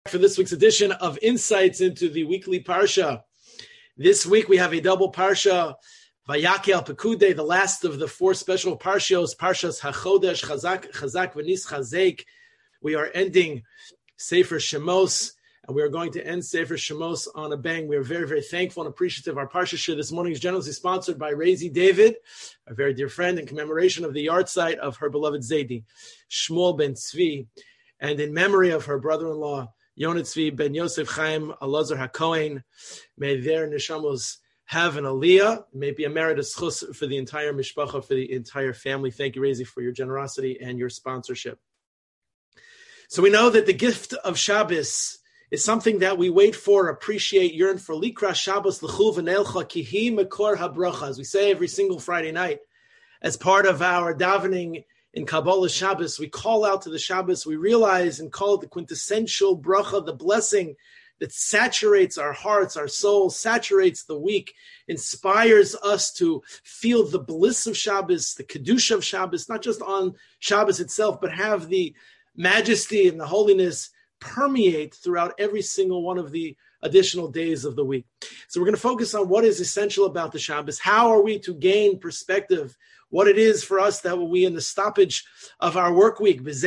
For this week's edition of Insights into the weekly Parsha. This week we have a double Parsha, Vayakel Pekudei, the last of the four special Parshos, Parshas HaChodesh, Chazak V'nis Chazek. We are ending Sefer Shemos, and we are going to end Sefer Shemos on a bang. We are very, very thankful and appreciative. Our Parsha Shir this morning is generously sponsored by Razy David, our very dear friend, in commemoration of the yahrzeit of her beloved Zaidi, Shmuel ben Tzvi, and in memory of her brother-in-law, Yonah Tzvi ben Yosef Chaim Elazar HaKohen. May their neshamos have an aliyah. May it be a merit, a schus for the entire mishpacha, for the entire family. Thank you, Razy, for your generosity and your sponsorship. So we know that the gift of Shabbos is something that we wait for, appreciate, yearn for. Likra Shabbos l'chul v'neilcha kihi mekor habracha, as we say every single Friday night, as part of our davening in Kabbalah Shabbos. We call out to the Shabbos. We realize and call it the quintessential bracha, the blessing that saturates our hearts, our souls, saturates the week, inspires us to feel the bliss of Shabbos, the kedusha of Shabbos, not just on Shabbos itself, but have the majesty and the holiness permeate throughout every single one of the additional days of the week. So we're going to focus on what is essential about the Shabbos. How are we to gain perspective? What it is for us that we, in the stoppage of our work week, by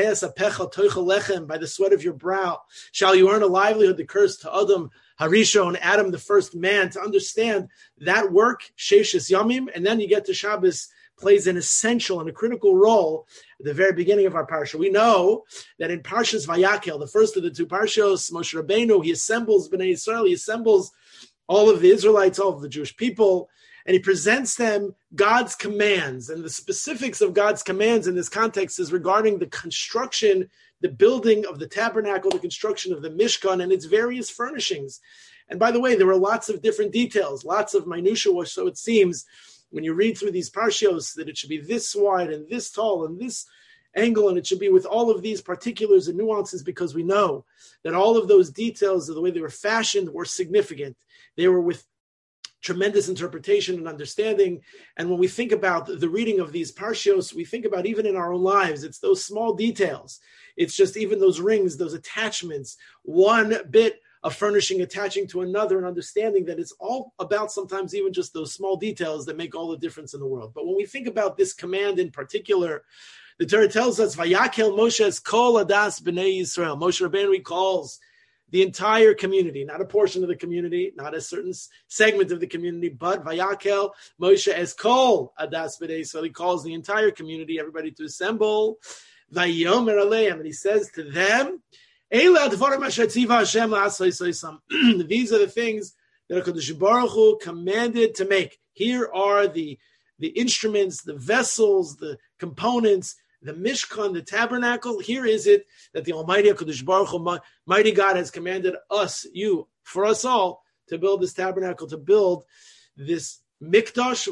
the sweat of your brow, shall you earn a livelihood, the curse to Adam Harishon, Adam, the first man, to understand that work, Sheshes Yamim, and then you get to Shabbos, plays an essential and a critical role at the very beginning of our parsha. We know that in Parshas Vayakel, the first of the two parshos, Moshe Rabbeinu, he assembles Bnei Yisrael, he assembles all of the Israelites, all of the Jewish people, and he presents them God's commands. And the specifics of God's commands in this context is regarding the construction, the building of the tabernacle, the construction of the Mishkan, and its various furnishings. And by the way, there were lots of different details, lots of minutiae, so it seems, when you read through these parshios, that it should be this wide and this tall and this angle, and it should be with all of these particulars and nuances, because we know that all of those details of the way they were fashioned were significant. They were with tremendous interpretation and understanding. And when we think about the reading of these parshios, we think about even in our own lives, it's those small details. It's just even those rings, those attachments, one bit of furnishing attaching to another, and understanding that it's all about sometimes even just those small details that make all the difference in the world. But when we think about this command in particular, the Torah tells us, Vayakel Moshe es kol adas b'nei Yisrael. Moshe Rabbeinu recalls the entire community, not a portion of the community, not a certain segment of the community, but Vayakel Moshe es kol adas b'nei Yisrael. He calls the entire community, everybody to assemble. Vayomer aleim, and he says to them, these are the things that HaKadosh Baruch Hu commanded to make. Here are the instruments, the vessels, the components, the Mishkan, the tabernacle. Here is it that the Almighty HaKadosh Baruch Hu, mighty God, has commanded us, you, for us all, to build this tabernacle, to build this Mikdash,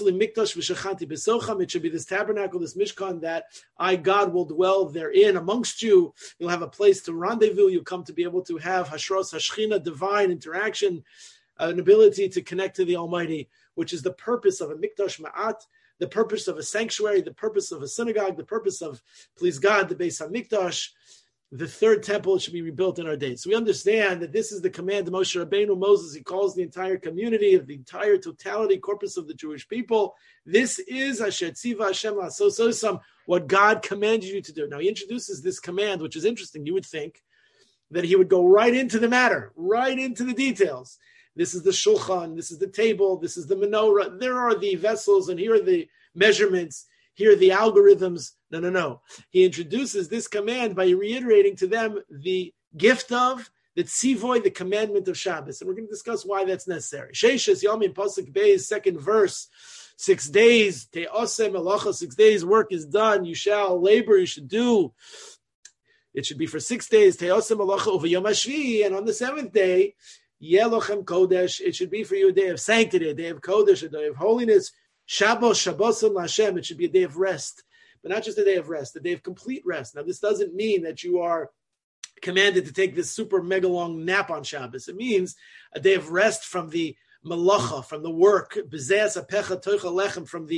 it should be this tabernacle, this Mishkan, that I, God, will dwell therein amongst you. You'll have a place to rendezvous. You'll come to be able to have Hashros Hashchina, divine interaction, an ability to connect to the Almighty, which is the purpose of a Mikdash Ma'at, the purpose of a sanctuary, the purpose of a synagogue, the purpose of, please God, the Beis HaMikdash. The third temple should be rebuilt in our days. So we understand that this is the command of Moshe Rabbeinu, Moses. He calls the entire community, of the entire totality, corpus of the Jewish people. This is Asher Tziva Hashem La'asosam, what God commanded you to do. Now he introduces this command, which is interesting. You would think that he would go right into the matter, right into the details. This is the shulchan, this is the table, this is the menorah. There are the vessels, and here are the measurements. Here are the algorithms. No. He introduces this command by reiterating to them the gift of, the tzivoy, the commandment of Shabbos. And we're going to discuss why that's necessary. Sheishes Yomim Pasuk Beis, second verse. 6 days, te'osem melacha, 6 days, work is done. You shall labor, you should do. It should be for 6 days. Te'osem melacha uvayom hashvi, and on the seventh day, yelochem kodesh. It should be for you a day of sanctity, a day of kodesh, a day of holiness. Shabboson Lashem, it should be a day of rest, but not just a day of rest, a day of complete rest. Now, this doesn't mean that you are commanded to take this super mega long nap on Shabbos. It means a day of rest from the malacha, from the work, from the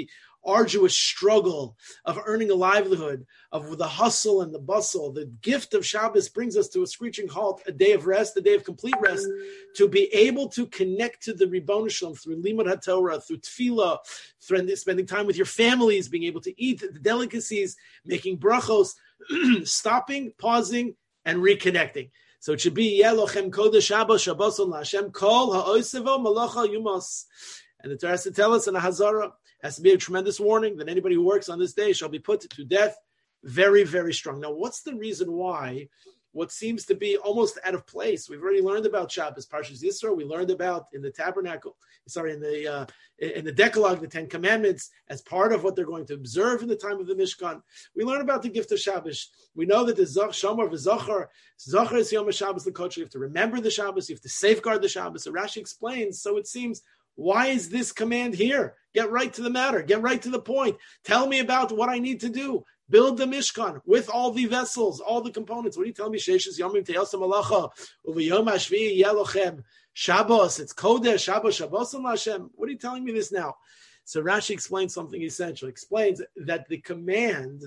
arduous struggle of earning a livelihood, of the hustle and the bustle. The gift of Shabbos brings us to a screeching halt, a day of rest, a day of complete rest, to be able to connect to the Ribono Shalom through Limud HaTorah, through Tefillah, through spending time with your families, being able to eat the delicacies, making brachos, stopping, pausing, and reconnecting. So it should be Yelochem Kodesh Shabbos Shabboson LaHashem Kol Ha'osevo Malacha Yumos. And the Torah has to tell us in a Hazara, has to be a tremendous warning that anybody who works on this day shall be put to death. Very, very strong. Now, what's the reason why what seems to be almost out of place? We've already learned about Shabbos, Parshas Yisro. We learned about in the tabernacle, in the Decalogue, the Ten Commandments, as part of what they're going to observe in the time of the Mishkan. We learn about the gift of Shabbos. We know that the Shomer v'Zochar, Zochar is Yom HaShabbos l'Kodesh. You have to remember the Shabbos. You have to safeguard the Shabbos. So Rashi explains, so it seems, why is this command here? Get right to the matter. Get right to the point. Tell me about what I need to do. Build the Mishkan with all the vessels, all the components. What are you telling me? Sheishes Yomim Teyosam Malacha Uvayom Hashvi Yelochem Shabbos. It's Kodesh Shabbos Shabboson LaHashem. What are you telling me this now? So Rashi explains something essential. Explains that the commands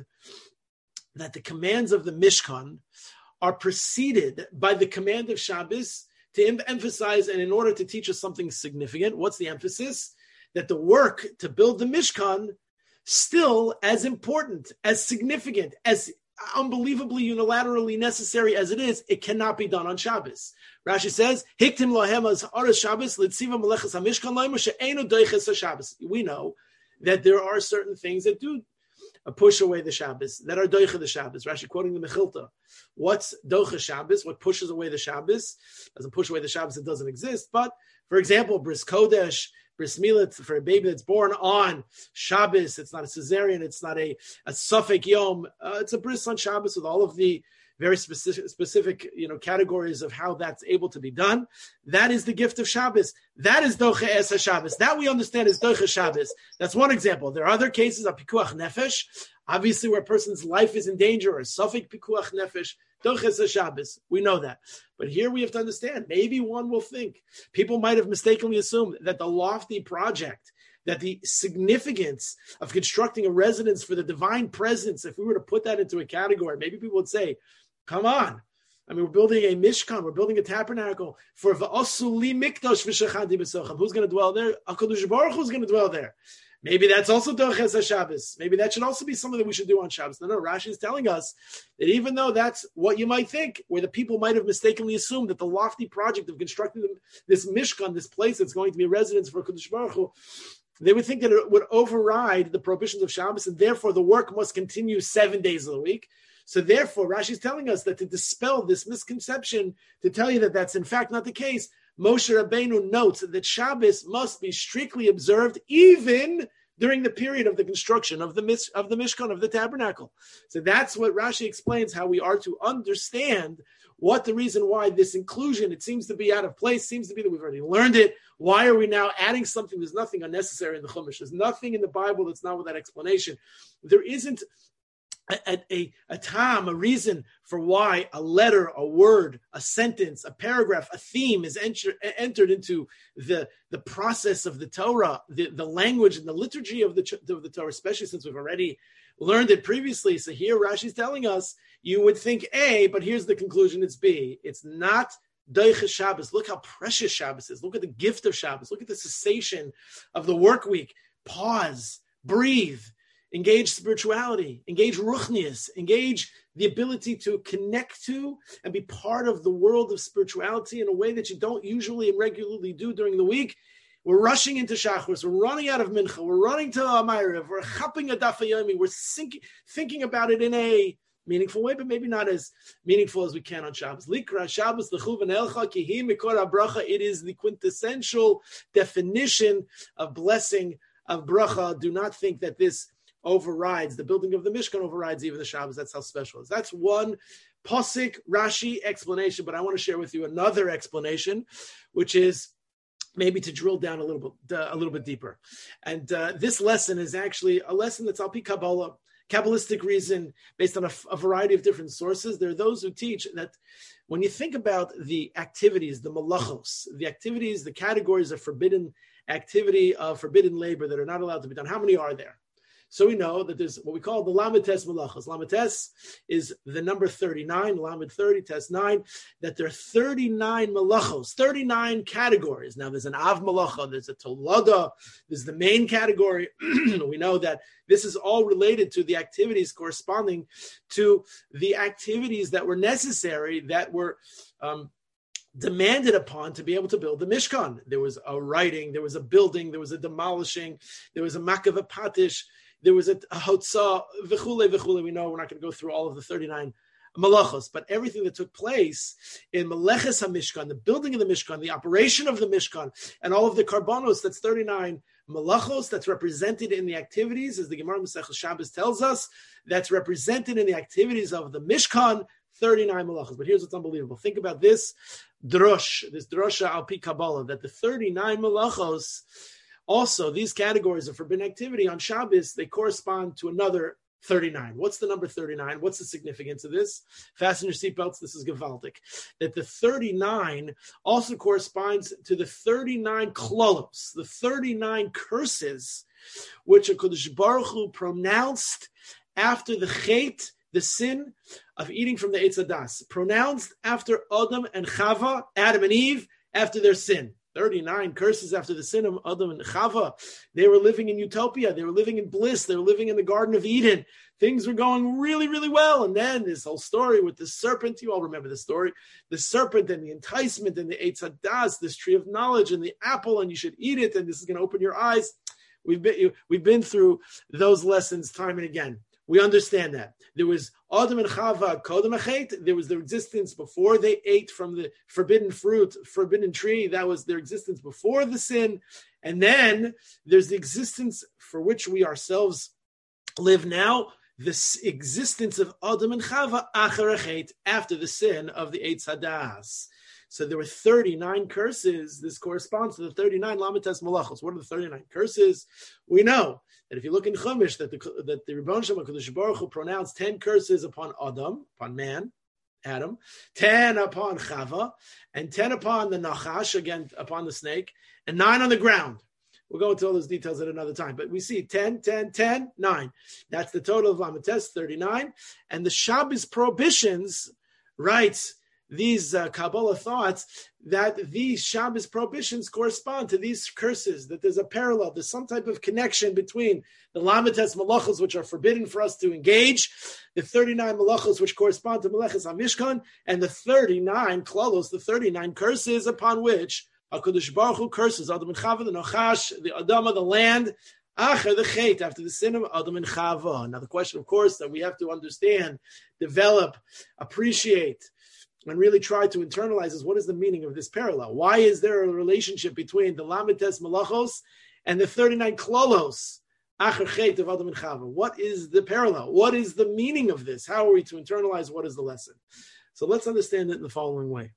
of the Mishkan are preceded by the command of Shabbos to emphasize, and in order to teach us something significant. What's the emphasis? That the work to build the Mishkan still as important, as significant, as unbelievably unilaterally necessary as it is, it cannot be done on Shabbos. Rashi says, "Hiktim lohem as aras Shabbos litziva melechas hamishkan loimer she'enu doiches haShabbos." We know that there are certain things that do push away the Shabbos, that are doicha the Shabbos. Rashi quoting the Mechilta. What's doicha Shabbos? What pushes away the Shabbos? Doesn't push away the Shabbos, it doesn't exist. But, for example, Bris Kodesh, Bris Milah, for a baby that's born on Shabbos, it's not a cesarean, it's not a Suffolk Yom, it's a bris on Shabbos with all of the very specific categories of how that's able to be done. That is the gift of Shabbos. That is Docha Es HaShabbos. That we understand is Docha Shabbos. That's one example. There are other cases of Pikuach Nefesh, obviously where a person's life is in danger, or Suffolk Pikuach Nefesh, Docha Es HaShabbos. We know that. But here we have to understand, maybe one will think, people might have mistakenly assumed that the lofty project, that the significance of constructing a residence for the divine presence, if we were to put that into a category, maybe people would say, come on. I mean, we're building a Mishkan, we're building a tabernacle for V'osuli Mikdosh V'shachadi B'socham. Who's going to dwell there? HaKadosh Baruch Hu's going to dwell there. Maybe that's also Doches HaShabbos. Maybe that should also be something that we should do on Shabbos. No, Rashi is telling us that even though that's what you might think, where the people might have mistakenly assumed that the lofty project of constructing this Mishkan, this place that's going to be a residence for HaKadosh Baruch Hu, they would think that it would override the prohibitions of Shabbos, and therefore the work must continue 7 days of the week. So therefore, Rashi is telling us that to dispel this misconception, to tell you that that's in fact not the case, Moshe Rabbeinu notes that Shabbos must be strictly observed even during the period of the construction of the Mishkan, of the tabernacle. So that's what Rashi explains, how we are to understand what the reason why this inclusion, it seems to be out of place, seems to be that we've already learned it. Why are we now adding something? There's nothing unnecessary in the Chumash. There's nothing in the Bible that's not with that explanation. There isn't a time, a reason for why a letter, a word, a sentence, a paragraph, a theme is entered into the process of the Torah, the language and the liturgy of the Torah, especially since we've already learned it previously. So here Rashi's telling us, you would think A, but here's the conclusion, it's B. It's not Doicha Shabbos. Look how precious Shabbos is. Look at the gift of Shabbos. Look at the cessation of the work week. Pause, breathe, engage spirituality, engage ruchnius, engage the ability to connect to and be part of the world of spirituality in a way that you don't usually and regularly do during the week. We're rushing into Shachris. We're running out of Mincha. We're running to Amayrav. We're chapping a Daf Yomi. We're thinking about it in a meaningful way, but maybe not as meaningful as we can on Shabbos. Likra Shabbos l'chuven elcha kihi mikor habracha. It is the quintessential definition of blessing, of bracha. Do not think that this overrides, the building of the Mishkan overrides even the Shabbos. That's how special it is. That's one Pasuk Rashi explanation, but I want to share with you another explanation, which is maybe to drill down a little bit deeper. And this lesson is actually a lesson that's Al-Pi Kabbalah, Kabbalistic reason, based on a variety of different sources. There are those who teach that when you think about the activities, the malachos, the activities, the categories of forbidden activity, of forbidden labor that are not allowed to be done, how many are there? So we know that there's what we call the Lamed Tes Malachos. Lamed Tes is the number 39, Lamed 30, Tes 9, that there are 39 Malachos, 39 categories. Now there's an Av Malacha, there's a Tolada, there's the main category. We know that this is all related to the activities corresponding to the activities that were necessary, that were demanded upon to be able to build the Mishkan. There was a writing, there was a building, there was a demolishing, there was a makav patish, there was a hotzah, v'chule, v'chule. We know we're not going to go through all of the 39 malachos, but everything that took place in Meleches HaMishkan, the building of the Mishkan, the operation of the Mishkan, and all of the karbanos, that's 39 malachos, that's represented in the activities, as the Gemara Masechus Shabbos tells us, that's represented in the activities of the Mishkan, 39 malachos. But here's what's unbelievable. Think about this drosha al pi Kabbalah, that the 39 malachos, also these categories of forbidden activity on Shabbos, they correspond to another 39. What's the number 39? What's the significance of this? Fasten your seatbelts. This is Gevaldik. That the 39 also corresponds to the 39 klolos, the 39 curses, which HaKadosh Baruch Hu pronounced after the chet, the sin of eating from the Eitz Hadas, pronounced after Adam and Chava, Adam and Eve, after their sin. 39 curses after the sin of Adam and Chava. They were living in utopia. They were living in bliss. They were living in the Garden of Eden. Things were going really, really well. And then this whole story with the serpent, you all remember the story, the serpent and the enticement and the Eitz Hadas, this tree of knowledge and the apple, and you should eat it, and this is going to open your eyes. We've been through those lessons time and again. We understand that. There was Adam and Chava, Kodem Achet. There was their existence before they ate from the forbidden fruit, forbidden tree. That was their existence before the sin. And then there's the existence for which we ourselves live now, this existence of Adam and Chava, Achar Achet, after the sin of the Eitz Hadas. So there were 39 curses. This corresponds to the 39 Lamed Tes Malachos. What are the 39 curses? We know that if you look in Chumash, that the Rebbeinu Shem HaKadosh Baruch Hu pronounced 10 curses upon Adam, upon man, Adam, 10 upon Chava, and 10 upon the Nachash, again upon the snake, and 9 on the ground. We'll go into all those details at another time. But we see 10, 10, 10, 9. That's the total of Lamed Tes, 39. And the Shabbos prohibitions, writes these Kabbalah thoughts, that these Shabbos prohibitions correspond to these curses, that there's a parallel, there's some type of connection between the Lamed Tes Malachos, which are forbidden for us to engage, the 39 Malachos, which correspond to Meleches HaMishkan, and the 39 Klalos, the 39 curses upon which HaKadosh Baruch Hu curses Adam and Chava, the Nachash, the Adama, the land, Acher, the Chet, after the sin of Adam and Chava. Now the question, of course, that we have to understand, develop, appreciate, and really try to internalize is, what is the meaning of this parallel? Why is there a relationship between the Lamed Tes Malachos and the 39 Klolos, Acher Chet of Adam and Chava? What is the parallel? What is the meaning of this? How are we to internalize what is the lesson? So let's understand it in the following way.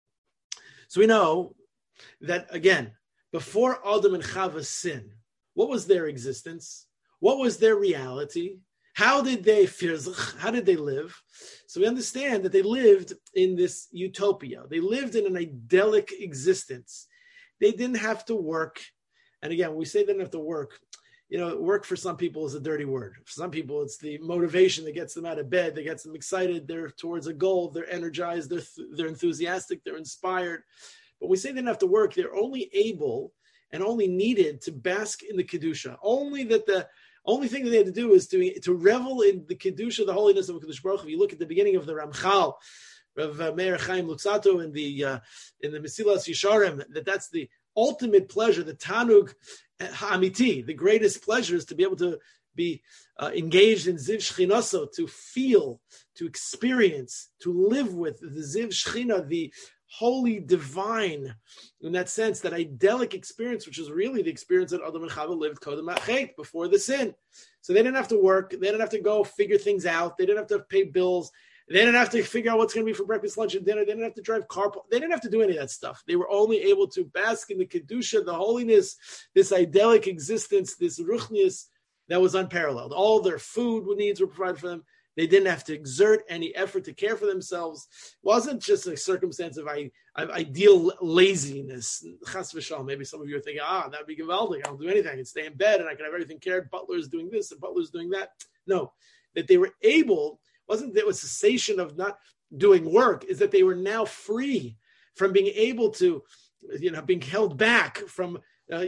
So we know that, again, before Adam and Chava's sin, what was their existence? What was their reality? How did they How did they live? So we understand that they lived in this utopia. They lived in an idyllic existence. They didn't have to work. And again, when we say they didn't have to work, work for some people is a dirty word. For some people, it's the motivation that gets them out of bed, that gets them excited. They're towards a goal. They're energized. They're enthusiastic. They're inspired. But when we say they didn't have to work, they're only able and only needed to bask in the Kedusha. Only thing that they had to do is to revel in the Kedusha, the holiness of HaKadosh Baruch Hu. If you look at the beginning of the Ramchal, of Meir Chaim Luxato in the Mesilas Yesharim, that's the ultimate pleasure, the Tanug Ha'amiti, the greatest pleasure is to be able to be engaged in Ziv Shchinaso, to feel, to experience, to live with the Ziv Shchina, the holy, divine, in that sense, that idyllic experience, which is really the experience that Adam and Chava lived Kodem Achet, before the sin. So they didn't have to work. They didn't have to go figure things out. They didn't have to pay bills. They didn't have to figure out what's going to be for breakfast, lunch, and dinner. They didn't have to drive carpool. They didn't have to do any of that stuff. They were only able to bask in the Kedusha, the holiness, this idyllic existence, this ruchnius that was unparalleled. All their food needs were provided for them. They didn't have to exert any effort to care for themselves. It wasn't just a circumstance of ideal laziness. Chas v'shalom. Maybe some of you are thinking, that would be gewaldig. I don't do anything. I can stay in bed and I can have everything cared. Butler's doing this and Butler's doing that. No, that they were able, wasn't that it was cessation of not doing work, is that they were now free from being able to, being held back from,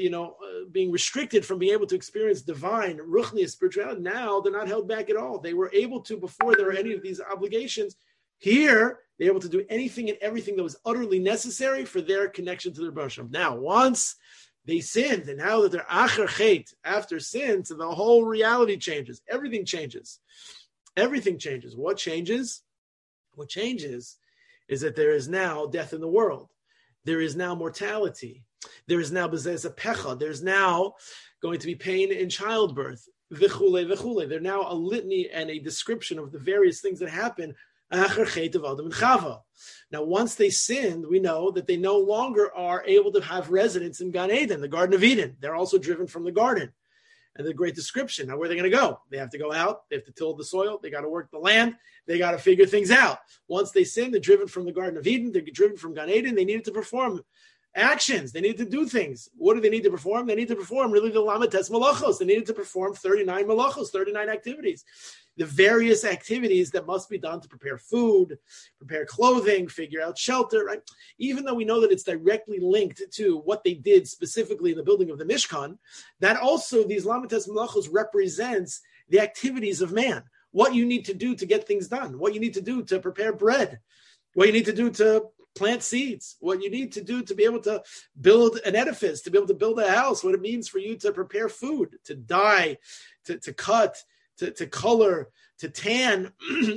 being restricted from being able to experience divine, ruchniya spirituality. Now they're not held back at all. They were able to, before there were any of these obligations, here they're able to do anything and everything that was utterly necessary for their connection to their Bar Shem. Now, once they sinned, and now that they're acher chet, after sin, so the whole reality changes. Everything changes. Everything changes. What changes? What changes is that there is now death in the world. There is now mortality. There is now bezeh pecha. There's now going to be pain in childbirth. V'chule, v'chule. There's now a litany and a description of the various things that happen. Acher chet of Adam and Chava. Now, once they sinned, we know that they no longer are able to have residence in Gan Eden, the Garden of Eden. They're also driven from the garden. And the great description. Now, where are they going to go? They have to go out. They have to till the soil. They got to work the land. They got to figure things out. Once they sin, they're driven from the Garden of Eden. They're driven from Gan Eden. They needed to perform actions. They needed to do things. What do they need to perform? They need to perform really the Lamates Malachos. They needed to perform 39 Malachos, 39 activities. The various activities that must be done to prepare food, prepare clothing, figure out shelter, right? Even though we know that it's directly linked to what they did specifically in the building of the Mishkan, that also these Lamates Malachos represents the activities of man. What you need to do to get things done, what you need to do to prepare bread, what you need to do to plant seeds, what you need to do to be able to build an edifice, to be able to build a house, what it means for you to prepare food, to dye, to cut, to color, to tan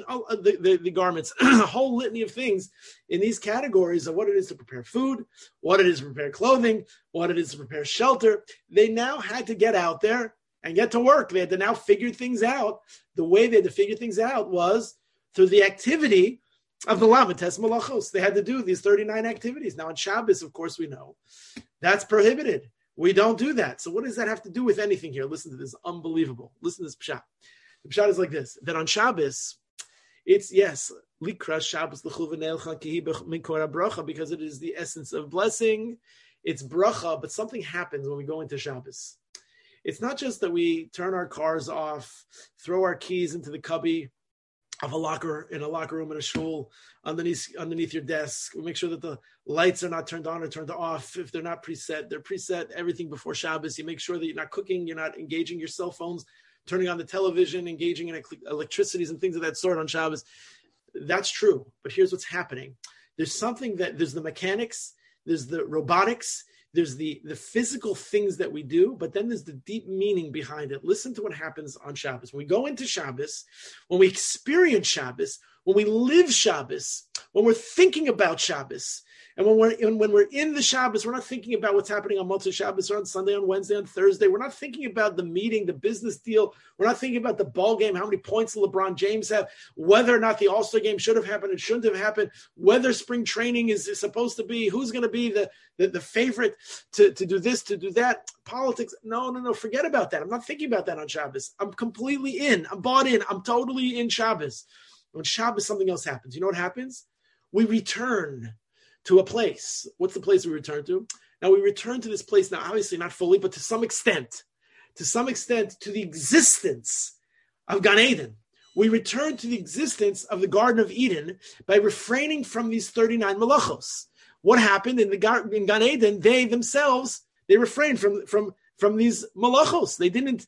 the garments, a whole litany of things in these categories of what it is to prepare food, what it is to prepare clothing, what it is to prepare shelter. They now had to get out there and get to work. They had to now figure things out. The way they had to figure things out was through the activity of the Lamates Malachos. They had to do these 39 activities. Now on Shabbos, of course, we know that's prohibited. We don't do that. So what does that have to do with anything here? Listen to this. Unbelievable. Listen to this pshat. The pshat is like this, that on Shabbos, it's, yes, likras Shabbos l'chuvanelcha kihi mikora bracha, because it is the essence of blessing. It's bracha, but something happens when we go into Shabbos. It's not just that we turn our cars off, throw our keys into the cubby of a locker room in a shul underneath your desk. We make sure that the lights are not turned on or turned off. If they're not preset, they're preset. Everything before Shabbos. You make sure that you're not cooking, you're not engaging your cell phones, turning on the television, engaging in electricities and things of that sort on Shabbos. That's true. But here's what's happening. There's the mechanics, there's the robotics, there's the physical things that we do, but then there's the deep meaning behind it. Listen to what happens on Shabbos. When we go into Shabbos, when we experience Shabbos, when we live Shabbos, when we're thinking about Shabbos, and when we're in the Shabbos, we're not thinking about what's happening on Motzei Shabbos or on Sunday, on Wednesday, on Thursday. We're not thinking about the meeting, the business deal. We're not thinking about the ball game, how many points LeBron James have, whether or not the All-Star game should have happened, it shouldn't have happened, whether spring training is supposed to be, who's going to be the favorite to do this, to do that, politics. No, forget about that. I'm not thinking about that on Shabbos. I'm completely in. I'm bought in. I'm totally in Shabbos. On Shabbos, something else happens. You know what happens? We return to a place. What's the place we return to? Now we return to this place, now obviously not fully, but to some extent to the existence of Gan Eden. We return to the existence of the Garden of Eden by refraining from these 39 malachos. What happened in Gan Eden? They themselves, they refrained from these malachos. They didn't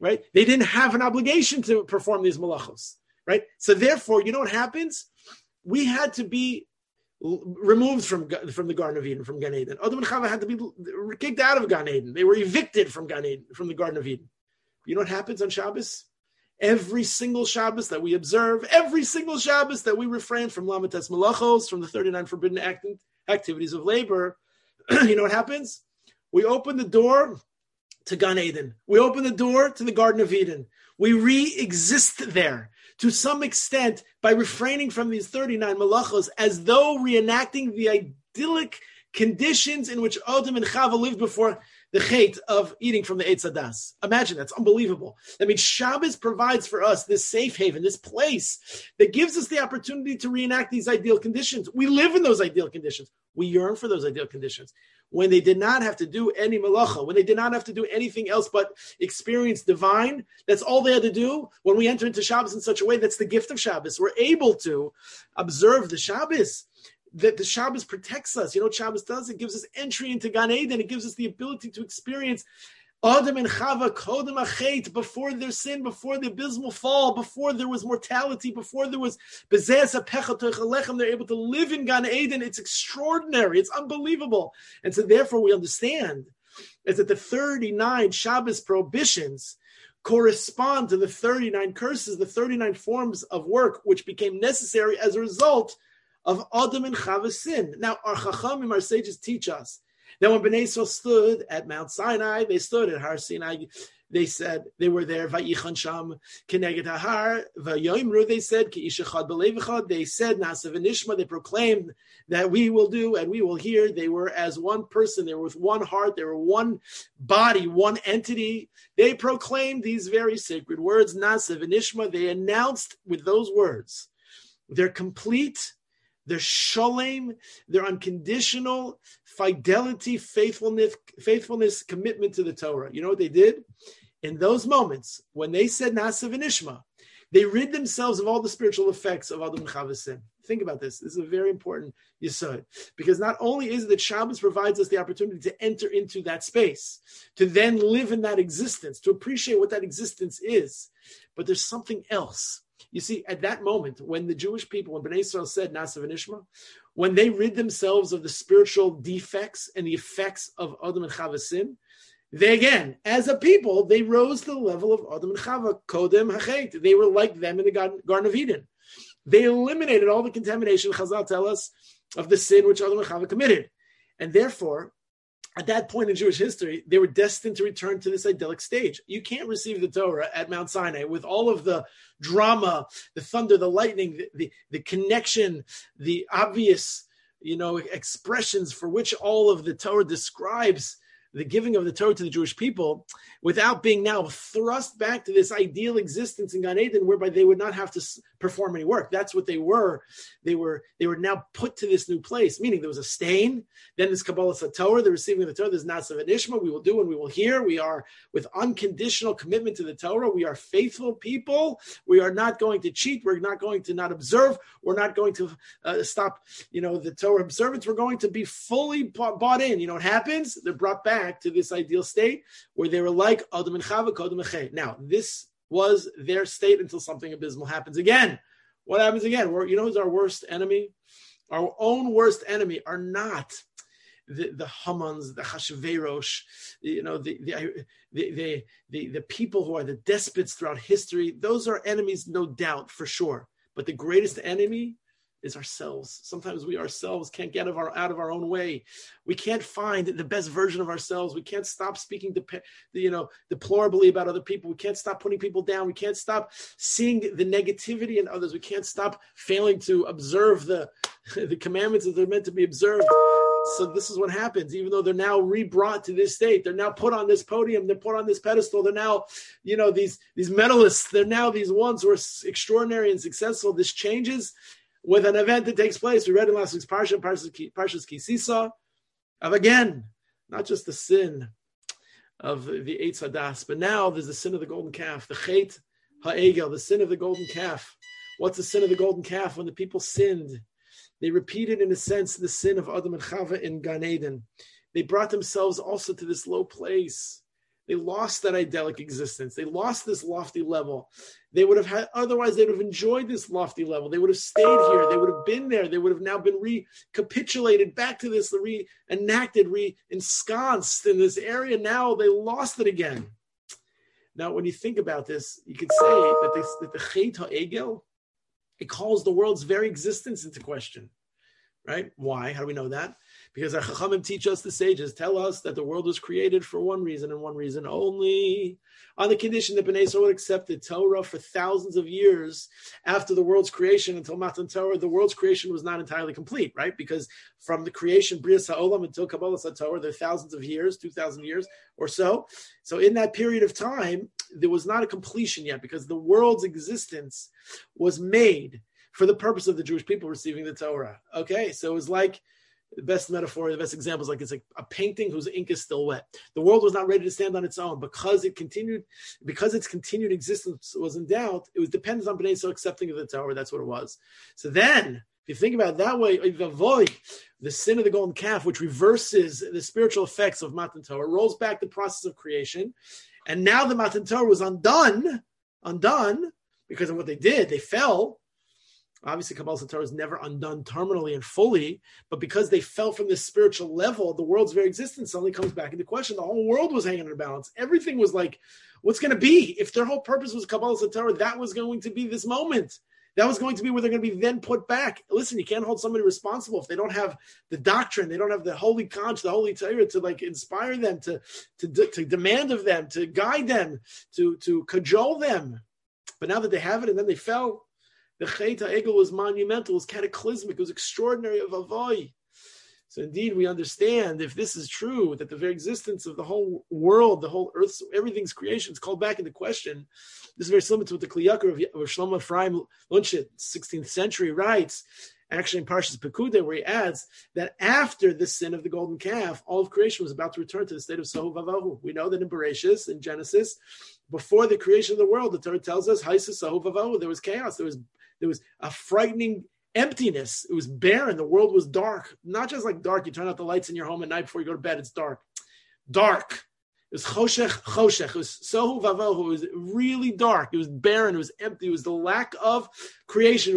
have an obligation to perform these malachos, right? So therefore, you know what happens? We had to be removed from the Garden of Eden, from Gan Eden. Adam and Chava had to be kicked out of Gan Eden. They were evicted from Gan Eden, from the Garden of Eden. You know what happens on Shabbos? Every single Shabbos that we observe, every single Shabbos that we refrain from Lamates Malachos, from the 39 forbidden activities of labor, you know what happens? We open the door to Gan Eden. We open the door to the Garden of Eden. We re-exist there to some extent by refraining from these 39 malachos, as though reenacting the idyllic conditions in which Adam and Chava lived before the chait of eating from the Eitz Hadas. Imagine, that's unbelievable. That means Shabbos provides for us this safe haven, this place that gives us the opportunity to reenact these ideal conditions. We live in those ideal conditions. We yearn for those ideal conditions. When they did not have to do any malacha, when they did not have to do anything else but experience divine, that's all they had to do. When we enter into Shabbos in such a way, that's the gift of Shabbos. We're able to observe the Shabbos. That the Shabbos protects us. You know what Shabbos does? It gives us entry into Gan Eden. It gives us the ability to experience Adam and Chava, Kodem Achet, before their sin, before the abysmal fall, before there was mortality, before there was Bezeh Apechat Alechem, they're able to live in Gan Eden. It's extraordinary. It's unbelievable. And so therefore we understand is that the 39 Shabbos prohibitions correspond to the 39 curses, the 39 forms of work which became necessary as a result of Adam and Chava's sin. Now, our Chachamim, our sages teach us that when Bnei Yisrael stood at Mount Sinai, they stood at Har Sinai, they said, they were there, Vayichan Sham, Keneged HaHar, Vayoimru, they said, Ki Ish Echad B'Lev Echad, they said, Nasa V'Nishma, they proclaimed that we will do and we will hear. They were as one person, they were with one heart, they were one body, one entity. They proclaimed these very sacred words, Nasa V'Nishma, they announced with those words, they're complete, their sholem, their unconditional fidelity, faithfulness, commitment to the Torah. You know what they did? In those moments, when they said Nasa v'Nishma, they rid themselves of all the spiritual effects of Adam and Chava's sin. Think about this. This is a very important yesod. Because not only is it that Shabbos provides us the opportunity to enter into that space, to then live in that existence, to appreciate what that existence is, but there's something else. You see, at that moment, when the Jewish people, when Bnei Yisrael said Nasa v'Nishma, when they rid themselves of the spiritual defects and the effects of Adam and Chava's sin, they again, as a people, they rose to the level of Adam and Chava, Kodem Hachet. They were like them in the Garden of Eden. They eliminated all the contamination, Chazal tell us, of the sin which Adam and Chava committed. And therefore, at that point in Jewish history, they were destined to return to this idyllic stage. You can't receive the Torah at Mount Sinai with all of the drama, the thunder, the lightning, the connection, the obvious, expressions for which all of the Torah describes the giving of the Torah to the Jewish people, without being now thrust back to this ideal existence in Gan Eden, whereby they would not have to perform any work. That's what they were. They were now put to this new place, meaning there was a stain, then there's Kabbalah Torah, the receiving of the Torah, there's Nasa v'Nishma, we will do and we will hear. We are with unconditional commitment to the Torah. We are faithful people. We are not going to cheat. We're not going to not observe. We're not going to stop, the Torah observance. We're going to be fully bought in. You know what happens? They're brought back to this ideal state where they were like Adam and Chava, Kodem Achet. Now, this was their state until something abysmal happens again. What happens again? Who's our worst enemy? Our own worst enemy are not the Hamans, the Hashverosh, the people who are the despots throughout history. Those are enemies, no doubt, for sure. But the greatest enemy is ourselves. Sometimes we ourselves can't get out of our own way. We can't find the best version of ourselves. We can't stop speaking deplorably about other people. We can't stop putting people down. We can't stop seeing the negativity in others. We can't stop failing to observe the commandments that they're meant to be observed. So this is what happens. Even though they're now re-brought to this state, they're now put on this podium, they're put on this pedestal, they're now, these medalists, they're now these ones who are extraordinary and successful. This changes with an event that takes place. We read in last week's Parshas Ki Sisa, of again, not just the sin of the Eitz Hadas, but now there's the sin of the golden calf, the Chet HaEgel, the sin of the golden calf. What's the sin of the golden calf? When the people sinned, they repeated, in a sense, the sin of Adam and Chava in Gan Eden. They brought themselves also to this low place. They lost that idyllic existence. They lost this lofty level. They would have had, otherwise they would have enjoyed this lofty level. They would have stayed here. They would have been there. They would have now been recapitulated back to this, reenacted, ensconced in this area. Now they lost it again. Now, when you think about this, you could say that the Chet HaEgel, it calls the world's very existence into question. right? Why? How do we know that? Because our Chachamim teach us, the sages tell us that the world was created for one reason and one reason only, on the condition that Bnei Yisrael would accept the Torah for thousands of years after the world's creation until Matan Torah. The world's creation was not entirely complete, right? Because from the creation, Brias HaOlam, until Kabbalas HaTorah, there are thousands of years, 2,000 years or so. So in that period of time, there was not a completion yet, because the world's existence was made for the purpose of the Jewish people receiving the Torah. Okay, so it was like, the best metaphor, the best example is like it's like a painting whose ink is still wet. The world was not ready to stand on its own because its continued existence was in doubt. It was dependent on Bnei Yisrael accepting of the Torah. That's what it was. So then, if you think about it that way, the sin of the golden calf, which reverses the spiritual effects of Matan Torah, rolls back the process of creation, and now the Matan Torah was undone because of what they did. They fell. Obviously, Kabbalas Torah is never undone terminally and fully, but because they fell from this spiritual level, the world's very existence suddenly comes back into question. The whole world was hanging in a balance. Everything was like, what's going to be? If their whole purpose was Kabbalas Torah, that was going to be this moment. That was going to be where they're going to be then put back. Listen, you can't hold somebody responsible if they don't have the doctrine, they don't have the holy conscience, the holy Torah to like inspire them, to demand of them, to guide them, to cajole them. But now that they have it and then they fell, the Chet HaEgel was monumental, it was cataclysmic, it was extraordinary of Avoy. So indeed, we understand, if this is true, that the very existence of the whole world, the whole earth, everything's creation is called back into question. This is very similar to what the Kli Yakar of Shlomo Ephraim Lunchit, 16th century, writes, actually in Parshas Pekudei, where he adds that after the sin of the golden calf, all of creation was about to return to the state of Sohu Vavahu. We know that in Bereshis, in Genesis, before the creation of the world, the Torah tells us, Haisa Sohu Vavahu, there was chaos, there was a frightening emptiness. It was barren. The world was dark. Not just like dark. You turn out the lights in your home at night before you go to bed. It's dark. Dark. It was choshech. It was sohu vavohu. It was really dark. It was barren. It was empty. It was the lack of creation.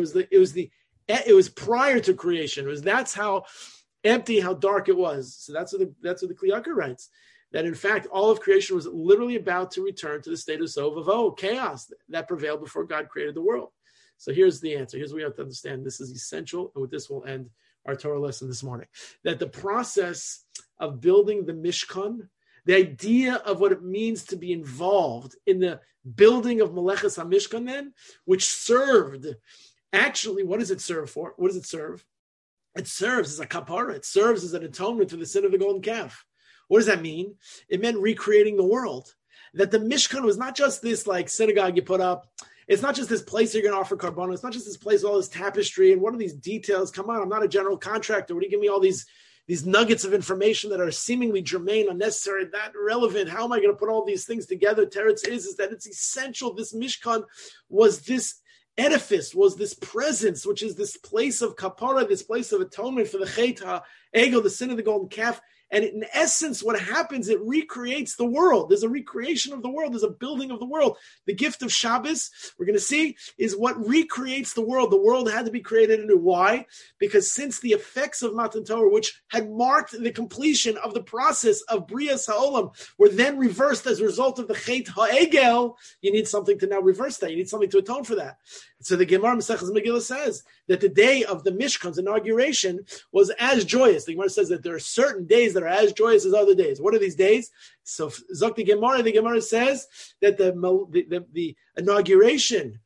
It was prior to creation. That's how empty, how dark it was. So that's what the Kli Yakar writes. That in fact, all of creation was literally about to return to the state of sohu vavohu, chaos that prevailed before God created the world. So here's the answer. Here's what we have to understand. This is essential. And with this, we'll end our Torah lesson this morning. That the process of building the Mishkan, the idea of what it means to be involved in the building of Meleches HaMishkan then, which served, actually, what does it serve for? What does it serve? It serves as a kapara. It serves as an atonement for the sin of the golden calf. What does that mean? It meant recreating the world. That the Mishkan was not just this like synagogue you put up. It's not just this place you're going to offer carbon. It's not just this place with all this tapestry and what are these details? Come on, I'm not a general contractor. What do you give me all these nuggets of information that are seemingly germane, unnecessary, that irrelevant? How am I going to put all these things together? Teretz is that it's essential. This Mishkan was this edifice, was this presence, which is this place of kapara, this place of atonement for the Chet HaEgel, the sin of the golden calf. And in essence, what happens, it recreates the world. There's a recreation of the world. There's a building of the world. The gift of Shabbos, we're going to see, is what recreates the world. The world had to be created anew. Why? Because since the effects of Matan Torah, which had marked the completion of the process of Brias HaOlam, were then reversed as a result of the Chet HaEgel, you need something to now reverse that. You need something to atone for that. So the Gemara Maseches Megillah says that the day of the Mishkan's inauguration was as joyous. The Gemara says that there are certain days that are as joyous as other days. What are these days? So Zok the Gemara says that the inauguration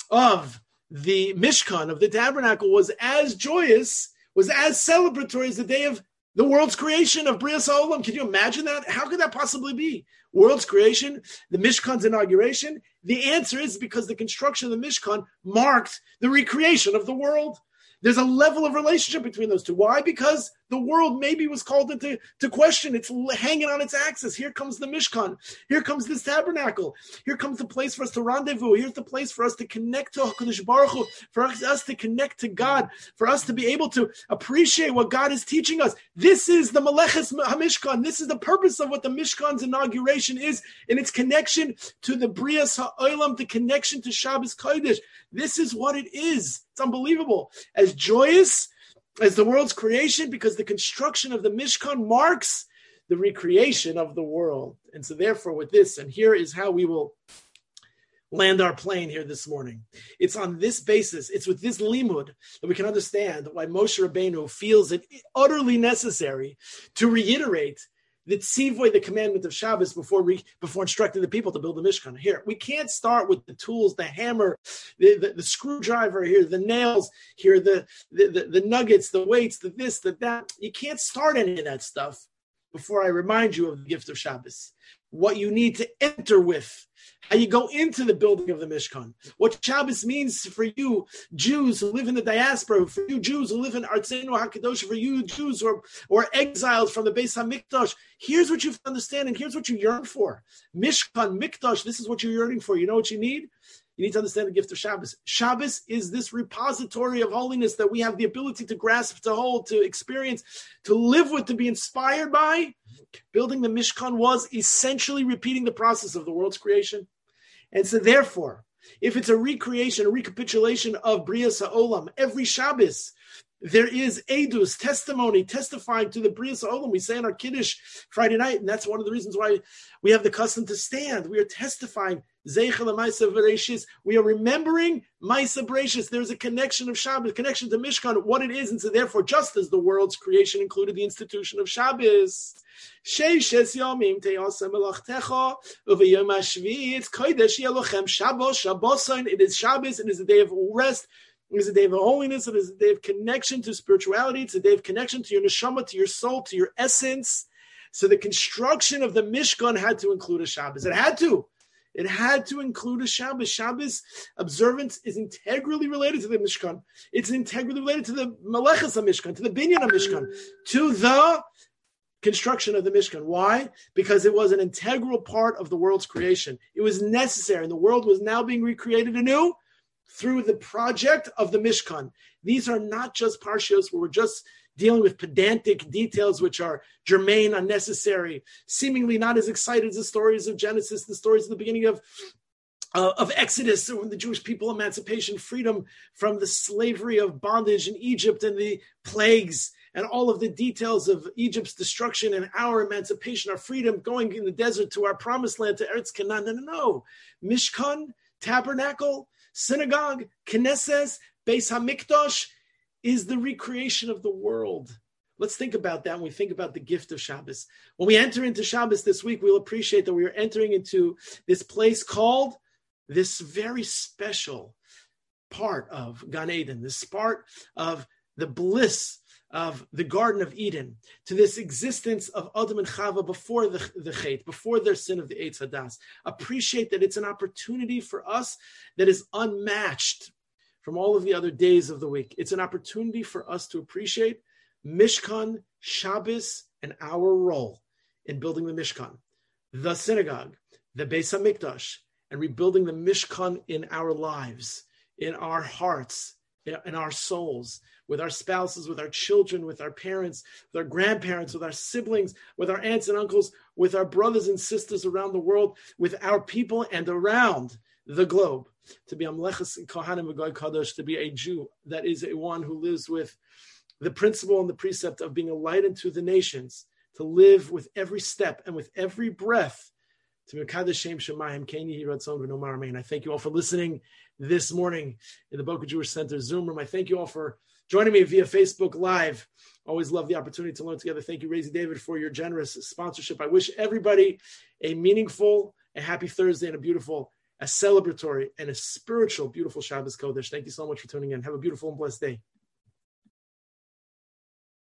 of the Mishkan, of the tabernacle, was as joyous, was as celebratory as the day of the world's creation of Brias HaOlam. Can you imagine that? How could that possibly be? World's creation, the Mishkan's inauguration. The answer is because the construction of the Mishkan marked the recreation of the world. There's a level of relationship between those two. Why? Because the world maybe was called into question. It's hanging on its axis. Here comes the Mishkan. Here comes this tabernacle. Here comes the place for us to rendezvous. Here's the place for us to connect to HaKadosh Baruch Hu, for us to connect to God, for us to be able to appreciate what God is teaching us. This is the Meleches HaMishkan. This is the purpose of what the Mishkan's inauguration is in its connection to the Brias HaOlam, the connection to Shabbos Kodesh. This is what it is. It's unbelievable. As joyous as the world's creation, because the construction of the Mishkan marks the recreation of the world. And so therefore with this, and here is how we will land our plane here this morning. It's on this basis, it's with this limud that we can understand why Moshe Rabbeinu feels it utterly necessary to reiterate the tzivoy, the commandment of Shabbos, before instructing the people to build the Mishkan. Here, we can't start with the tools, the hammer, the screwdriver here, the nails here, the nuggets, the weights, the this, the that. You can't start any of that stuff before I remind you of the gift of Shabbos. What you need to enter with, how you go into the building of the Mishkan, what Shabbos means for you Jews who live in the diaspora, for you Jews who live in Artzeinu HaKadosh, for you Jews who are exiled from the Beis HaMikdash. Here's what you have to understand, and here's what you yearn for. Mishkan, Mikdash, this is what you're yearning for. You know what you need? You need to understand the gift of Shabbos. Shabbos is this repository of holiness that we have the ability to grasp, to hold, to experience, to live with, to be inspired by. Building the Mishkan was essentially repeating the process of the world's creation. And so therefore, if it's a recreation, a recapitulation of Brias HaOlam, every Shabbos, there is edus, testimony, testifying to the Brias HaOlam. We say in our Kiddush Friday night, and that's one of the reasons why we have the custom to stand. We are testifying. Zeichel Ma'aseh Bereshis. We are remembering Ma'aseh Bereshis. There's a connection of Shabbos, connection to Mishkan, what it is, and so therefore, just as the world's creation included the institution of Shabbos, Sheishes Yomim Te'aseh Melachtecha Uv'Yom HaShvi'i. It's Kodesh Yelochem Shabbos Shabboson. It is Shabbos. It is a day of rest. It is a day of holiness. It is a day of connection to spirituality. It's a day of connection to your neshama, to your soul, to your essence. So the construction of the Mishkan had to include a Shabbos. It had to. It had to include a Shabbos. Shabbos observance is integrally related to the Mishkan. It's integrally related to the Malechas HaMishkan, to the Binyan HaMishkan, to the construction of the Mishkan. Why? Because it was an integral part of the world's creation. It was necessary, and the world was now being recreated anew through the project of the Mishkan. These are not just parshios where we're just dealing with pedantic details which are germane, unnecessary, seemingly not as excited as the stories of Genesis, the stories of the beginning of Exodus, when the Jewish people emancipation, freedom from the slavery of bondage in Egypt and the plagues and all of the details of Egypt's destruction and our emancipation, our freedom, going in the desert to our promised land, to Eretz Canaan. No. Mishkan, tabernacle, synagogue, Knesset, Beis HaMikdash is the recreation of the world. Let's think about that when we think about the gift of Shabbos. When we enter into Shabbos this week, we'll appreciate that we are entering into this place called this very special part of Gan Eden, this part of the bliss of the Garden of Eden, to this existence of Adam and Chava before the Chet, before their sin of the Eitz Hadas. Appreciate that it's an opportunity for us that is unmatched from all of the other days of the week. It's an opportunity for us to appreciate Mishkan, Shabbos, and our role in building the Mishkan, the synagogue, the Beis HaMikdash, and rebuilding the Mishkan in our lives, in our hearts, in our souls, with our spouses, with our children, with our parents, with our grandparents, with our siblings, with our aunts and uncles, with our brothers and sisters around the world, with our people and around the globe. To be Amleches Kohanim V'Goy Kadosh, to be a Jew that is a one who lives with the principle and the precept of being a light unto the nations, to live with every step and with every breath. To Mekadosh Shem Shemayim Keini Yiratzon V'Nomar Amen. I thank you all for listening this morning in the Boca Jewish Center Zoom room. I thank you all for joining me via Facebook Live. Always love the opportunity to learn together. Thank you, Razy David, for your generous sponsorship. I wish everybody a meaningful, a happy Thursday, and a celebratory and a spiritual, beautiful Shabbos Kodesh. Thank you so much for tuning in. Have a beautiful and blessed day.